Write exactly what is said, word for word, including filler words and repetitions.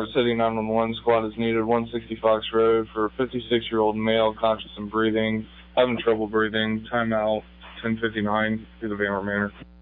Vanward City nine one one squad is needed. one sixty Fox Road for a fifty-six-year-old male, conscious and breathing, having trouble breathing. Timeout ten fifty-nine through the Vanward Manor.